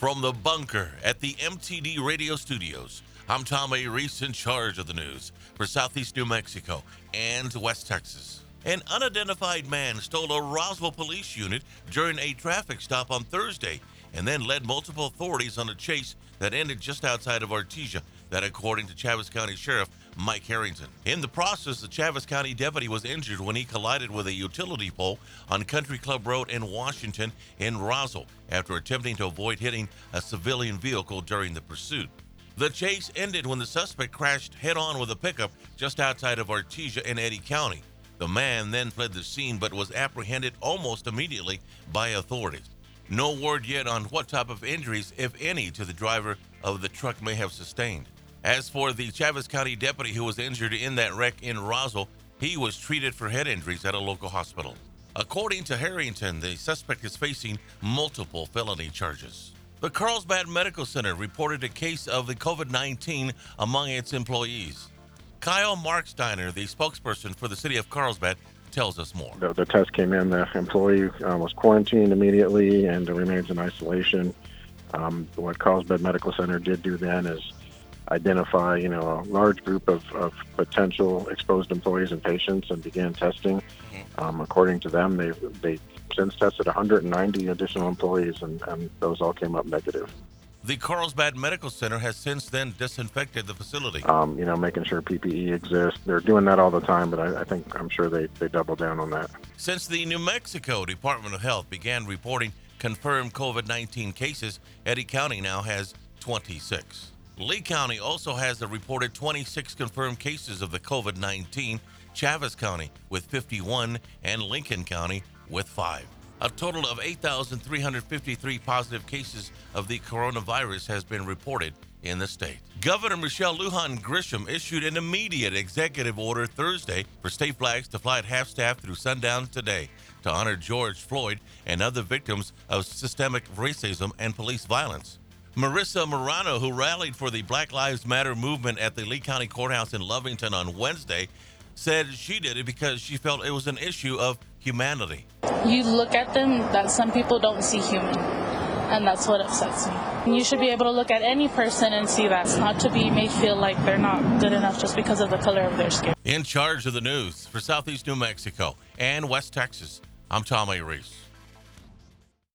From the bunker at the MTD Radio Studios, I'm Tom A. Reese in charge of the news for Southeast New Mexico and West Texas. An unidentified man stole a Roswell police unit during a traffic stop on Thursday and then led multiple authorities on a chase that ended just outside of Artesia, that according to Chaves County Sheriff Mike Harrington. In the process, the Chaves County deputy was injured when he collided with a utility pole on Country Club Road in Washington in Roswell after attempting to avoid hitting a civilian vehicle during the pursuit. The chase ended when the suspect crashed head-on with a pickup just outside of Artesia in Eddy County. The man then fled the scene but was apprehended almost immediately by authorities. No word yet on what type of injuries, if any, to the driver of the truck may have sustained. As for the Chaves County deputy who was injured in that wreck in Roswell, he was treated for head injuries at a local hospital. According to Harrington, the suspect is facing multiple felony charges. The Carlsbad Medical Center reported a case of the COVID-19 among its employees. Kyle Marksteiner, the spokesperson for the city of Carlsbad, tells us more. The test came in, the employee was quarantined immediately and remains in isolation. What Carlsbad Medical Center did do then is identify, a large group of potential exposed employees and patients and began testing. According to them, they since tested 190 additional employees, and those all came up negative. The Carlsbad Medical Center has since then disinfected the facility. Making sure PPE exists. They're doing that all the time, but I'm sure they double down on that. Since the New Mexico Department of Health began reporting confirmed COVID-19 cases, Eddy County now has 26. Lee County also has a reported 26 confirmed cases of the COVID-19, Chaves County with 51, and Lincoln County with 5. A total of 8,353 positive cases of the coronavirus has been reported in the state. Governor Michelle Lujan Grisham issued an immediate executive order Thursday for state flags to fly at half-staff through sundown today to honor George Floyd and other victims of systemic racism and police violence. Marissa Morano, who rallied for the Black Lives Matter movement at the Lee County Courthouse in Lovington on Wednesday, said she did it because she felt it was an issue of humanity. You look at them that some people don't see human, and that's what upsets me. You should be able to look at any person and see that, not to be made feel like they're not good enough just because of the color of their skin. In charge of the news for Southeast New Mexico and West Texas, I'm Tom A. Reese.